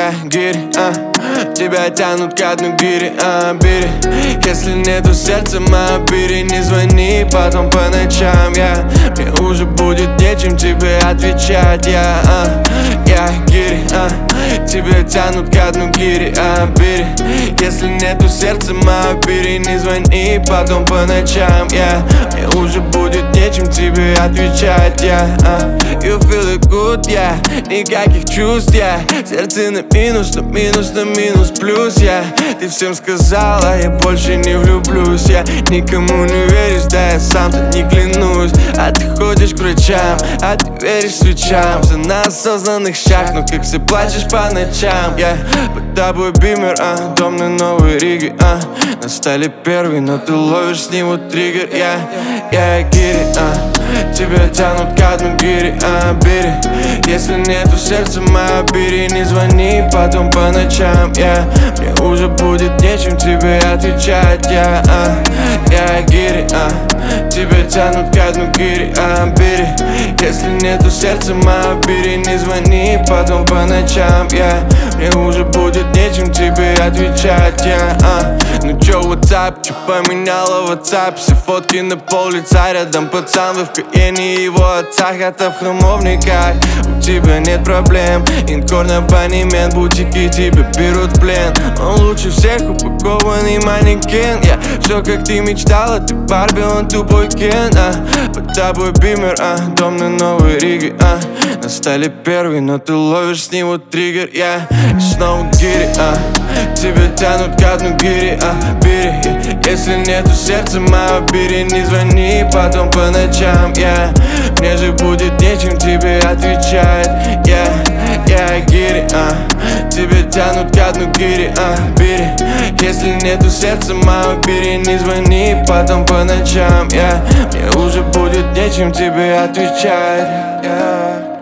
я гири, тебя тянут ко дну гири, бери. Если нету сердца, моя бери, не звони потом по ночам, мне уже будет нечем тебе отвечать, я гири, тебя тянут ко дну гири, бери. Если нету сердца, моя бери, не звони потом по ночам, мне уже будет нечем тебе отвечать, You feel it good, никаких чувств, сердце на минус, на минус, на минус плюс, Ты всем сказала, я больше не влюблюсь, никому не веришь, да я сам-то не клянусь. А ты ходишь к врачам, а ты веришь свечам, все на осознанных щах, но как ты плачешь по ночам, Под тобой бимер, дом на Новой Риге, На столе первый, но ты ловишь с него триггер, я гири, тебя тянут ко дну гири, бери. Если нету сердца, моя бери, не звони потом по ночам, мне уже будет нечем тебе отвечать, я гири, тебя тянут ко дну гири, бери. Если нету сердца, моя бери, не звони потом по ночам, мне уже будет нечем тебе отвечать, Ну чё, WhatsApp, чё поменяла WhatsApp? Все фотки на пол лица, рядом пацан в ФКНе, его отца хата в Храмовниках. У тебя нет проблем, инкорн абонемент, бутики тебя берут в плен. Он лучше всех упакованный манекен, все как ты мечтала, ты Барби, он тупой Кен, Под тобой бимер, дом на Новой Риге, На столе первый, но ты ловишь с него триггер, И снова гири, тебя тянут ко дну гири, бери. Если нету сердца, моя бери, не звони потом по ночам, Мне же будет нечем тебе отвечать, я гири, тебя тянут ко дну гири, бери. Если нету сердца, моя бери, не звони потом по ночам, Мне уже будет нечем тебе отвечать,